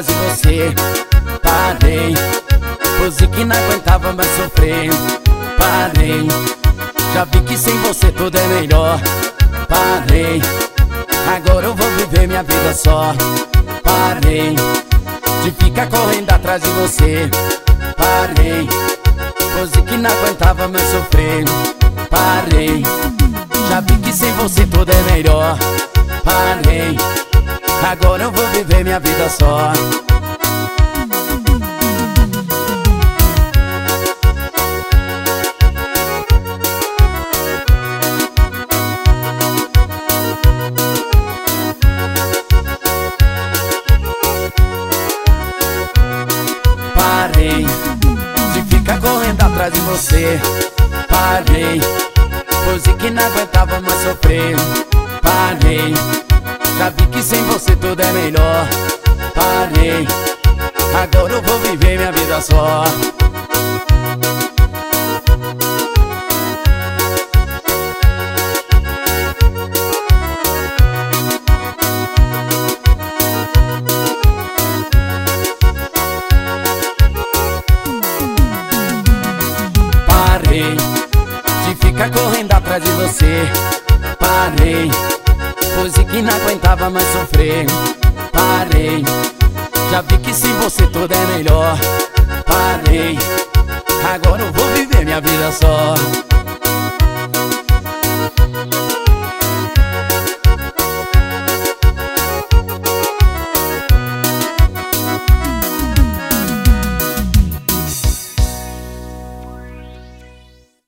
atrás de você. Parei, pois que não aguentava mais sofrer. Parei, já vi que sem você tudo é melhor. Parei, agora eu vou viver minha vida só. Parei de ficar correndo atrás de você. Parei, pois que não aguentava mais sofrer. Parei, já vi que sem você tudo é melhor. Parei, agora eu vou viver minha vida só. Parei de ficar correndo atrás de você. Parei, pois que não aguentava mais sofrer. Parei, já vi que sem você tudo é melhor. Parei, agora eu vou viver minha vida só. Parei de ficar correndo atrás de você. Parei, pois que não aguentava mais sofrer. Parei, já vi que sem você tudo é melhor. Parei, agora eu vou viver minha vida só.